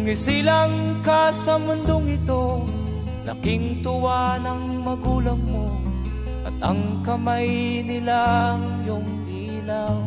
Sumisilang ka sa mundong ito, laking tuwa ng magulang mo, at ang kamay nila ang iyong ilaw.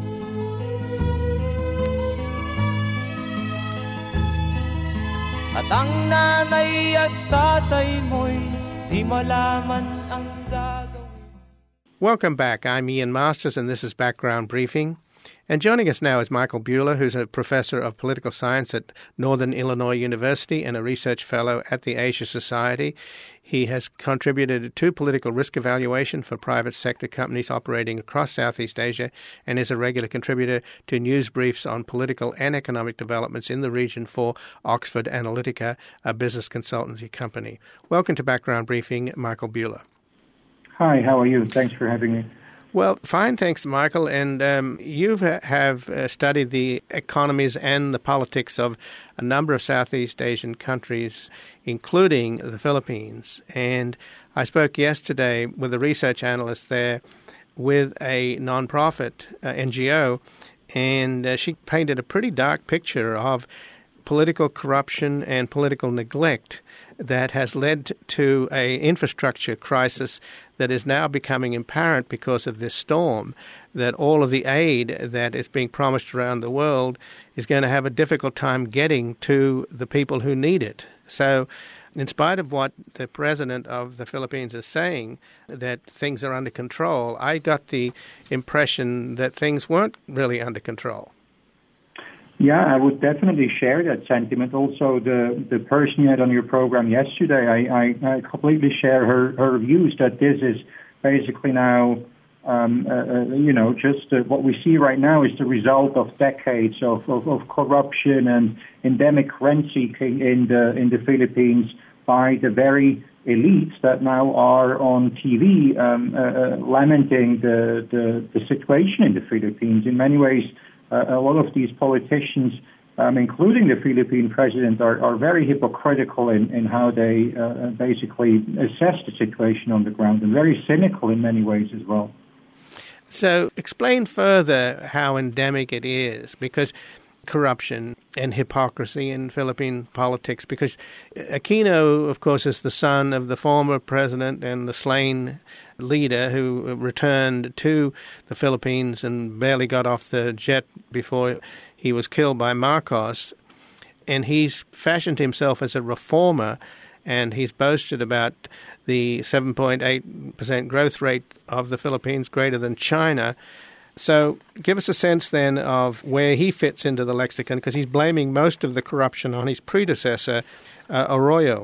At ang nanay at tatay mo'y di malaman ang gagawin. Welcome back. I'm Ian Masters, and this is Background Briefing. And joining us now is Michael Buehler, who's a professor of political science at Northern Illinois University and a research fellow at the Asia Society. He has contributed to political risk evaluation for private sector companies operating across Southeast Asia and is a regular contributor to news briefs on political and economic developments in the region for Oxford Analytica, a business consultancy company. Welcome to Background Briefing, Michael Buehler. Hi, how are you? Thanks for having me. Well, fine, thanks, Michael. And you have studied the economies and the politics of a number of Southeast Asian countries, including the Philippines. And I spoke yesterday with a research analyst there with a nonprofit NGO, and she painted a pretty dark picture of political corruption and political neglect that has led to an infrastructure crisis that is now becoming apparent because of this storm, that all of the aid that is being promised around the world is going to have a difficult time getting to the people who need it. So in spite of what the president of the Philippines is saying, that things are under control, I got the impression that things weren't really under control. Yeah, I would definitely share that sentiment. Also, the person you had on your program yesterday, I completely share her views that this is basically now, just what we see right now is the result of decades of corruption and endemic rent-seeking in the Philippines by the very elites that now are on TV lamenting the situation in the Philippines. In many ways, a lot of these politicians, including the Philippine president, are very hypocritical in how they basically assess the situation on the ground, and very cynical in many ways as well. So explain further how endemic it is, because corruption and hypocrisy in Philippine politics, because Aquino, of course, is the son of the former president and the slain leader who returned to the Philippines and barely got off the jet before he was killed by Marcos. And he's fashioned himself as a reformer, and he's boasted about the 7.8% growth rate of the Philippines, greater than China. So give us a sense then of where he fits into the lexicon, because he's blaming most of the corruption on his predecessor, Arroyo.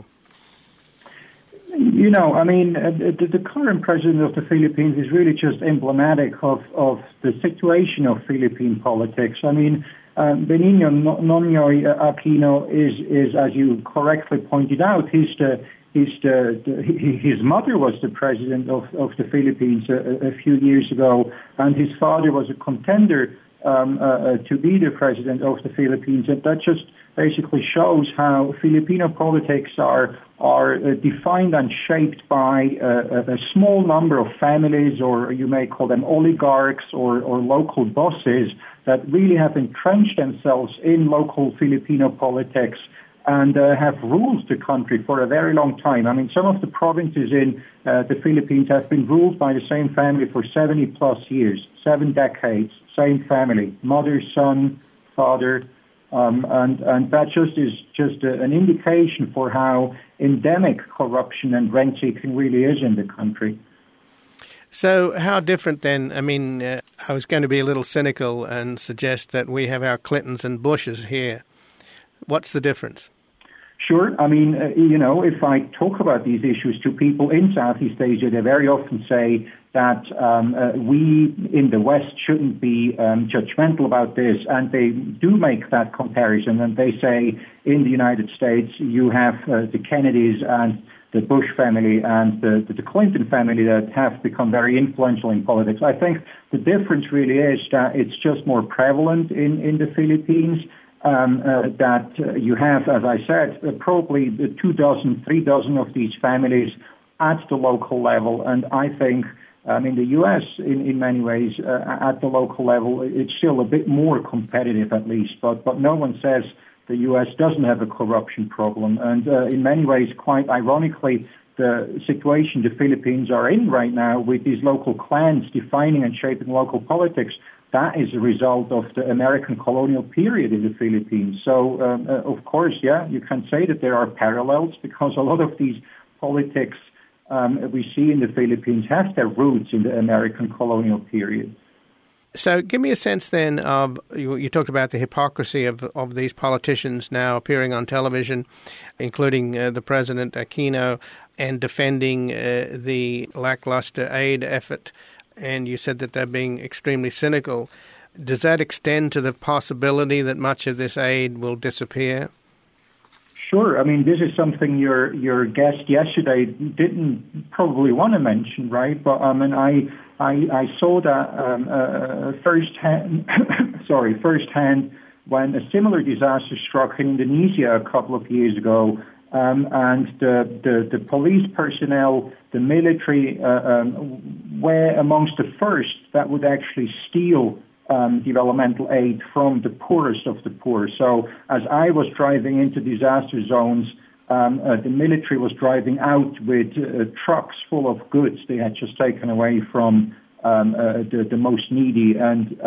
The current president of the Philippines is really just emblematic of the situation of Philippine politics. Benigno Nonoy Aquino is, as you correctly pointed out, his mother was the president of the Philippines a few years ago, and his father was a contender to be the president of the Philippines. And that just basically shows how Filipino politics are defined and shaped by a small number of families, or you may call them oligarchs or local bosses, that really have entrenched themselves in local Filipino politics and have ruled the country for a very long time. Some of the provinces in the Philippines have been ruled by the same family for 70-plus years, 7 decades, same family, mother, son, father, and that is just an indication for how endemic corruption and rent-seeking really is in the country. So how different then? I was going to be a little cynical and suggest that we have our Clintons and Bushes here. What's the difference? Sure. If I talk about these issues to people in Southeast Asia, they very often say that we in the West shouldn't be judgmental about this, and they do make that comparison. And they say in the United States you have the Kennedys and the Bush family and the Clinton family that have become very influential in politics. I think the difference really is that it's just more prevalent in the Philippines. That you have, as I said, probably 3 dozen of these families at the local level. And I think in the U.S., in many ways, at the local level, it's still a bit more competitive, at least. But no one says the U.S. doesn't have a corruption problem. And in many ways, quite ironically, the situation the Philippines are in right now with these local clans defining and shaping local politics, that is a result of the American colonial period in the Philippines. So, of course, you can say that there are parallels because a lot of these politics we see in the Philippines have their roots in the American colonial period. So give me a sense then of, you talked about the hypocrisy of these politicians now appearing on television, including the President Aquino, and defending the lackluster aid effort. And you said that they're being extremely cynical. Does that extend to the possibility that much of this aid will disappear? Sure. I mean, this is something your guest yesterday didn't probably want to mention, right? But I mean, I saw that firsthand when a similar disaster struck in Indonesia a couple of years ago, and the police personnel, the military, were amongst the first that would actually steal developmental aid from the poorest of the poor. So as I was driving into disaster zones, the military was driving out with trucks full of goods they had just taken away from the most needy. And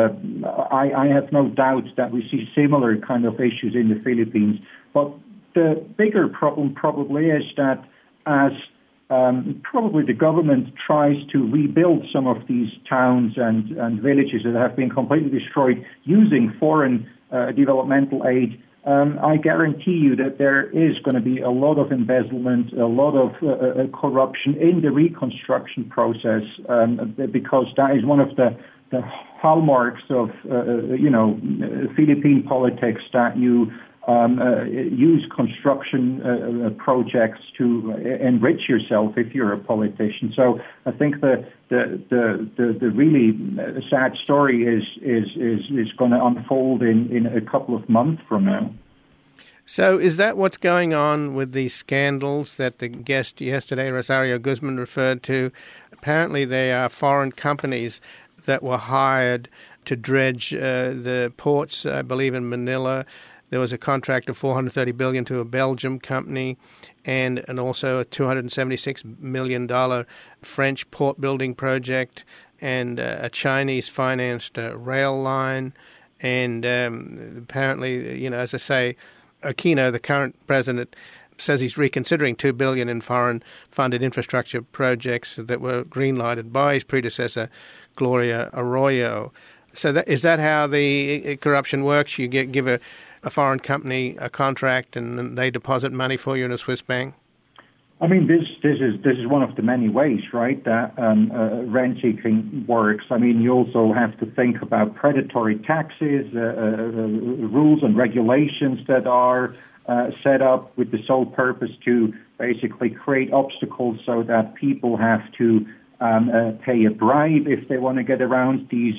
I have no doubt that we see similar kind of issues in the Philippines. But the bigger problem probably is that as probably the government tries to rebuild some of these towns and villages that have been completely destroyed using foreign developmental aid, I guarantee you that there is going to be a lot of embezzlement, a lot of corruption in the reconstruction process, because that is one of the hallmarks of Philippine politics, that you use construction projects to enrich yourself if you're a politician. So I think the really sad story is going to unfold in a couple of months from now. So is that what's going on with these scandals that the guest yesterday, Rosario Guzman, referred to? Apparently they are foreign companies that were hired to dredge the ports, I believe, in Manila. There was a contract of $430 billion to a Belgium company, and also a $276 million French port building project, and a Chinese-financed rail line. And apparently, as I say, Aquino, the current president, says he's reconsidering $2 billion in foreign-funded infrastructure projects that were green-lighted by his predecessor, Gloria Arroyo. So is that how the corruption works? You give a foreign company a contract and they deposit money for you in a Swiss bank? I mean, this is one of the many ways, right, that rent-seeking works. I mean, you also have to think about predatory taxes, rules and regulations that are set up with the sole purpose to basically create obstacles so that people have to pay a bribe if they want to get around these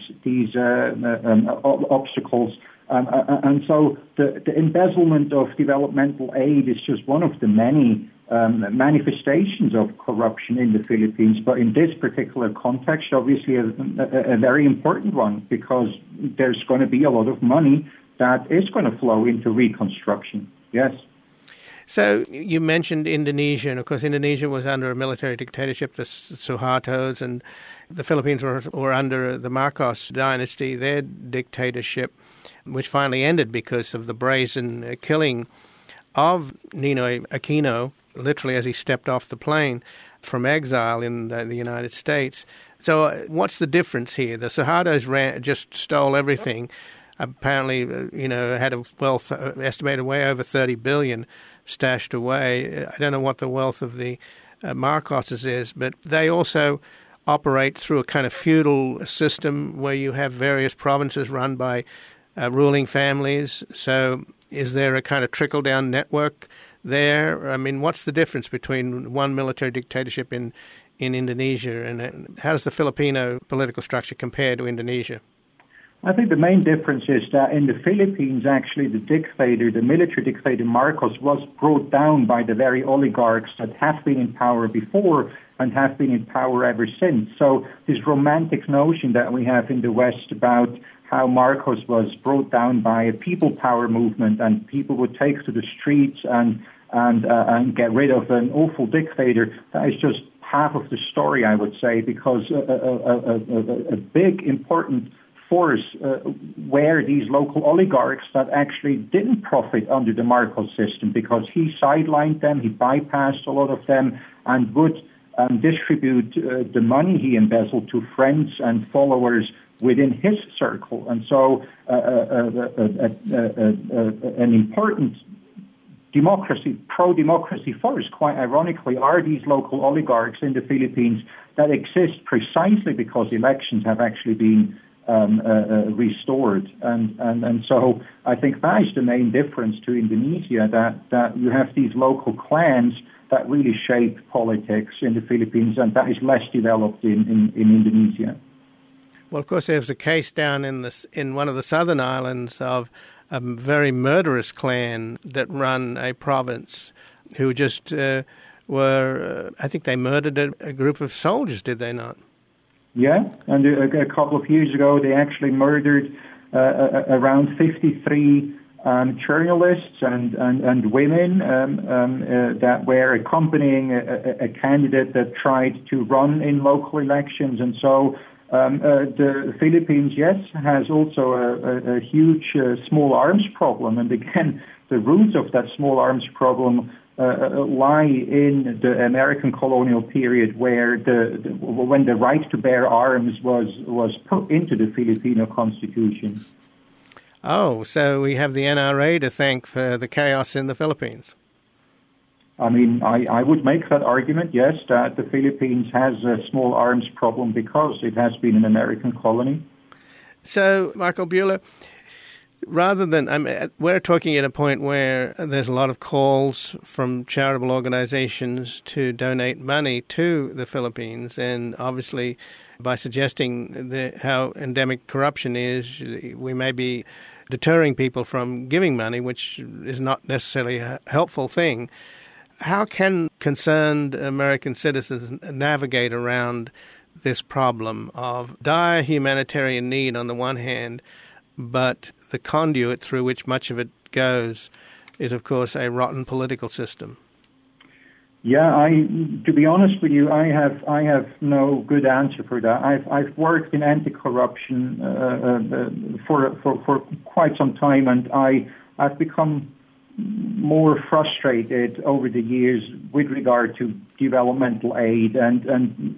obstacles. And so the embezzlement of developmental aid is just one of the many manifestations of corruption in the Philippines. But in this particular context, obviously a very important one, because there's going to be a lot of money that is going to flow into reconstruction. Yes. So you mentioned Indonesia, and of course Indonesia was under a military dictatorship, the Suhartos, and the Philippines were under the Marcos dynasty, their dictatorship, which finally ended because of the brazen killing of Ninoy Aquino, literally as he stepped off the plane from exile in the United States. So what's the difference here? The Suhartos just stole everything. Apparently, had a wealth estimated way over $30 billion stashed away. I don't know what the wealth of the Marcoses is, but they also operate through a kind of feudal system where you have various provinces run by ruling families. So is there a kind of trickle-down network there? I mean, what's the difference between one military dictatorship in Indonesia, and how does the Filipino political structure compare to Indonesia? I think the main difference is that in the Philippines, actually, the military dictator Marcos was brought down by the very oligarchs that have been in power before and have been in power ever since. So this romantic notion that we have in the West about how Marcos was brought down by a people power movement, and people would take to the streets and get rid of an awful dictator. That is just half of the story, I would say, because a big important force were these local oligarchs that actually didn't profit under the Marcos system, because he sidelined them, he bypassed a lot of them, and would distribute the money he embezzled to friends and followers within his circle. And so an important pro-democracy force, quite ironically, are these local oligarchs in the Philippines that exist precisely because elections have actually been restored. And so I think that is the main difference to Indonesia, that you have these local clans that really shape politics in the Philippines, and that is less developed in Indonesia. Well, of course, there was a case down in one of the southern islands of a very murderous clan that run a province who just were, I think they murdered a group of soldiers, did they not? Yeah, and a couple of years ago they actually murdered around 53 journalists and women that were accompanying a candidate that tried to run in local elections. And so the Philippines, yes, has also a huge small arms problem. And again, the roots of that small arms problem lie in the American colonial period, where when the right to bear arms was put into the Filipino Constitution. Oh, so we have the NRA to thank for the chaos in the Philippines. I mean, I would make that argument, yes, that the Philippines has a small arms problem because it has been an American colony. So, Michael Buehler, rather than, we're talking at a point where there's a lot of calls from charitable organizations to donate money to the Philippines, and obviously by suggesting how endemic corruption is, we may be deterring people from giving money, which is not necessarily a helpful thing. How can concerned American citizens navigate around this problem of dire humanitarian need on the one hand, but the conduit through which much of it goes is, of course, a rotten political system? Yeah, to be honest with you, I have no good answer for that. I've worked in anti-corruption for quite some time, and I've become more frustrated over the years with regard to developmental aid. And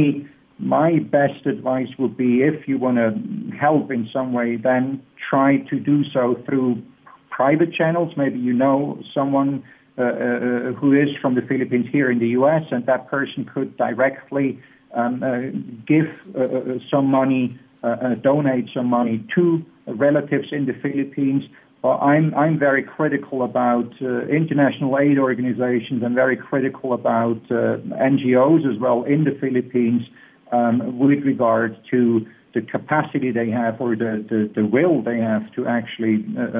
my best advice would be, if you want to help in some way, then try to do so through private channels. Maybe you know someone who is from the Philippines here in the U.S., and that person could directly give some money, donate some money to relatives in the Philippines. I'm very critical about international aid organizations. I'm very critical about NGOs as well in the Philippines with regard to the capacity they have, or the will they have to actually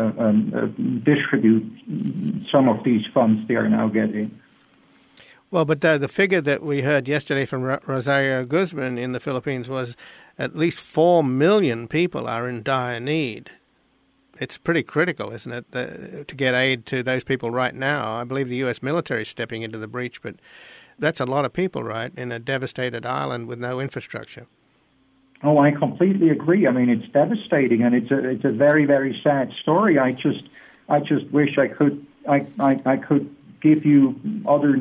distribute some of these funds they are now getting. Well, but the figure that we heard yesterday from Rosario Guzman in the Philippines was at least 4 million people are in dire need. It's pretty critical, isn't it, to get aid to those people right now? I believe the U.S. military is stepping into the breach, but that's a lot of people, right, in a devastated island with no infrastructure. Oh, I completely agree. I mean, it's devastating, and it's a very, very sad story. I just wish I could give you other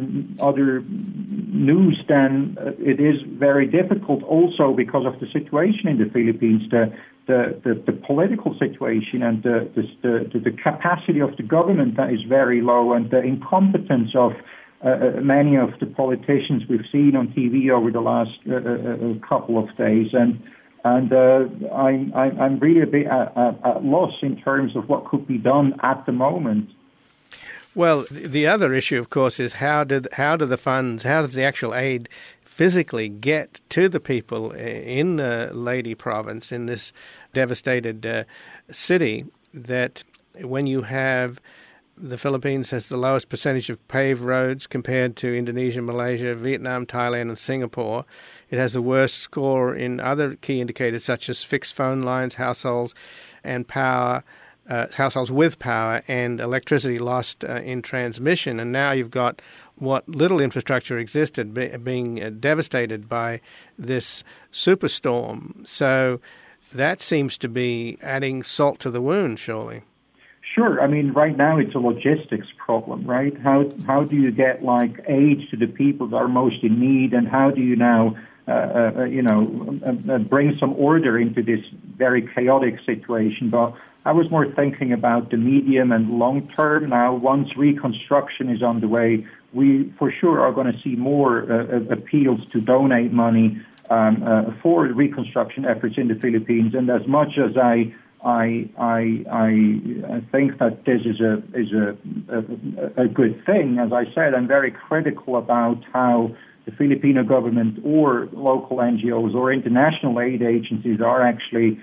news than it is very difficult. Also, because of the situation in the Philippines, the political situation and the capacity of the government that is very low, and the incompetence of many of the politicians we've seen on TV over the last couple of days, and I'm really a bit at loss in terms of what could be done at the moment. Well, the other issue, of course, is how does the actual aid physically get to the people in Leyte province, in this devastated city, that when you have The Philippines has the lowest percentage of paved roads compared to Indonesia, Malaysia, Vietnam, Thailand, and Singapore. It has the worst score in other key indicators such as fixed phone lines, households and power, households with power and electricity lost in transmission. And now you've got what little infrastructure existed being devastated by this superstorm. So that seems to be adding salt to the wound, surely. Sure. I mean, right now it's a logistics problem, right? How do you get aid to the people that are most in need, and how do you now, bring some order into this very chaotic situation? But I was more thinking about the medium and long term. Now, once reconstruction is on the way, we for sure are going to see more appeals to donate money for reconstruction efforts in the Philippines. And as much as I think that this is a good thing, as I said, I'm very critical about how the Filipino government or local NGOs or international aid agencies are actually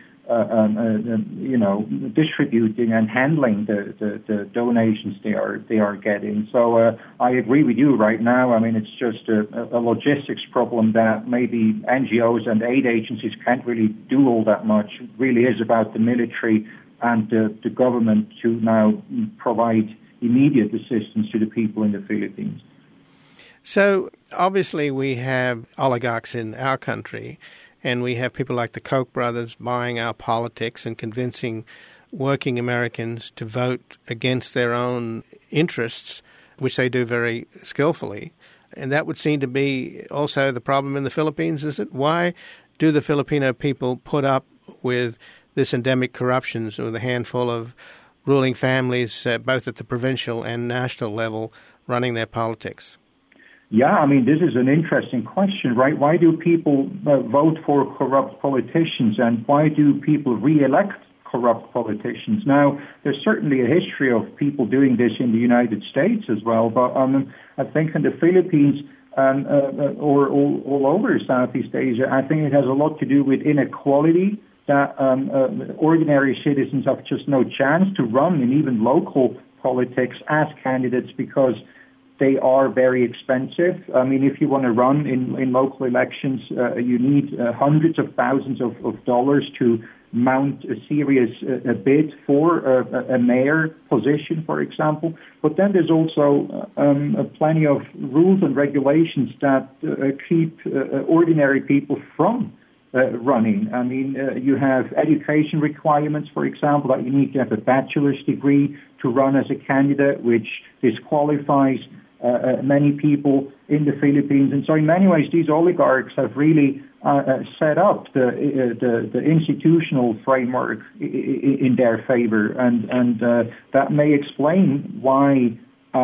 distributing and handling the donations they are getting. So I agree with you right now. I mean, it's just a logistics problem that maybe NGOs and aid agencies can't really do all that much. It really is about the military and the government to now provide immediate assistance to the people in the Philippines. So obviously we have oligarchs in our country, and we have people like the Koch brothers buying our politics and convincing working Americans to vote against their own interests, which they do very skillfully. And that would seem to be also the problem in the Philippines, is it? Why do the Filipino people put up with this endemic corruption with a handful of ruling families, both at the provincial and national level, running their politics? Yeah, I mean, this is an interesting question, right? Why do people vote for corrupt politicians, and why do people re-elect corrupt politicians? Now, there's certainly a history of people doing this in the United States as well, but I think in the Philippines or all over Southeast Asia, I think it has a lot to do with inequality, that ordinary citizens have just no chance to run in even local politics as candidates because they are very expensive. I mean, if you want to run in local elections, you need hundreds of thousands of dollars to mount a serious bid for a mayor position, for example. But then there's also plenty of rules and regulations that keep ordinary people from running. I mean, you have education requirements, for example, that you need to have a bachelor's degree to run as a candidate, which disqualifies many people in the Philippines. And so in many ways, these oligarchs have really set up the institutional framework in their favor. And that may explain why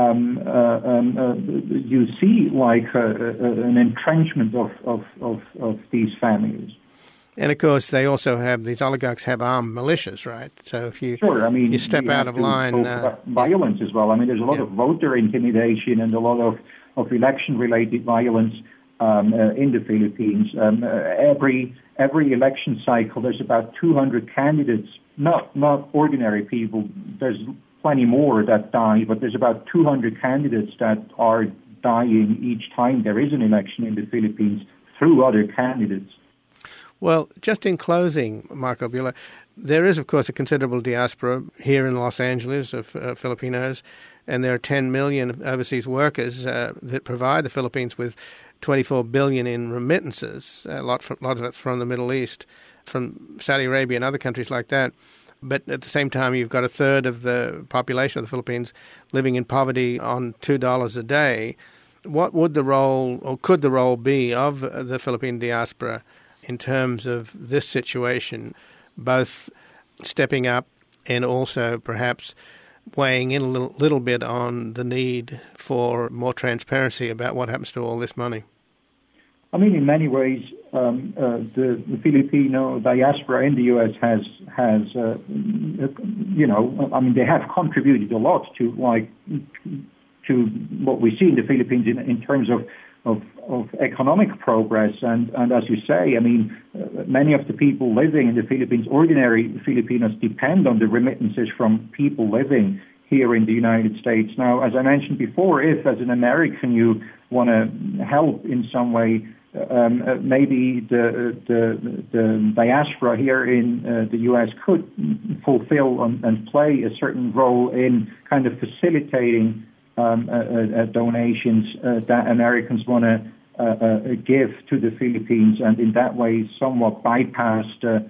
you see an entrenchment of these families. And of course, they also have, these oligarchs have armed militias, right? So if you, sure, I mean, you step out of line... violence as well. I mean, there's a lot of voter intimidation and a lot of election-related violence in the Philippines. Every election cycle, there's about 200 candidates, not ordinary people. There's plenty more that die, but there's about 200 candidates that are dying each time there is an election in the Philippines through other candidates. Well, just in closing, Marco Buehler, there is, of course, a considerable diaspora here in Los Angeles of Filipinos, and there are 10 million overseas workers that provide the Philippines with $24 billion in remittances, a lot of it from the Middle East, from Saudi Arabia and other countries like that. But at the same time, you've got a third of the population of the Philippines living in poverty on $2 a day. What would the role, or could the role be, of the Philippine diaspora in terms of this situation, both stepping up and also perhaps weighing in a little bit on the need for more transparency about what happens to all this money? I mean, in many ways, the Filipino diaspora in the U.S. has they have contributed a lot to what we see in the Philippines in terms of economic progress. And as you say, I mean, many of the people living in the Philippines, ordinary Filipinos, depend on the remittances from people living here in the United States. Now, as I mentioned before, if as an American you want to help in some way, maybe the diaspora here in the U.S. could fulfill and play a certain role in kind of facilitating donations that Americans want to give to the Philippines, and in that way somewhat bypass the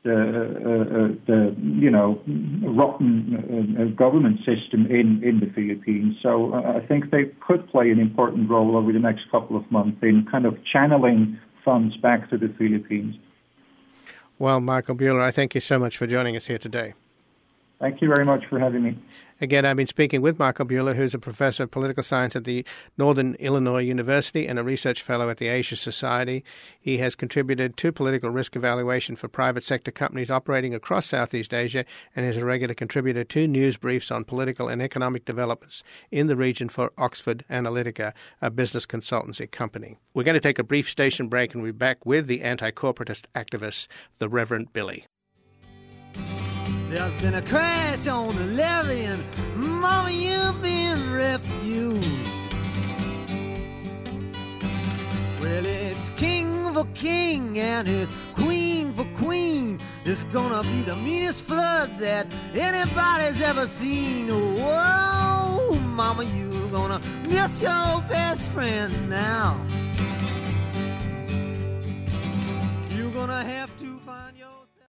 rotten government system in the Philippines. So I think they could play an important role over the next couple of months in kind of channeling funds back to the Philippines. Well, Michael Buehler, I thank you so much for joining us here today. Thank you very much for having me. Again, I've been speaking with Michael Buehler, who's a professor of political science at the Northern Illinois University and a research fellow at the Asia Society. He has contributed to political risk evaluation for private sector companies operating across Southeast Asia and is a regular contributor to news briefs on political and economic developments in the region for Oxford Analytica, a business consultancy company. We're going to take a brief station break and we'll be back with the anti-corporatist activist, the Reverend Billy. There's been a crash on the levee and Mama, you've been refused. Well, it's king for king and it's queen for queen. It's gonna be the meanest flood that anybody's ever seen. Whoa, Mama, you're gonna miss your best friend now. You're gonna have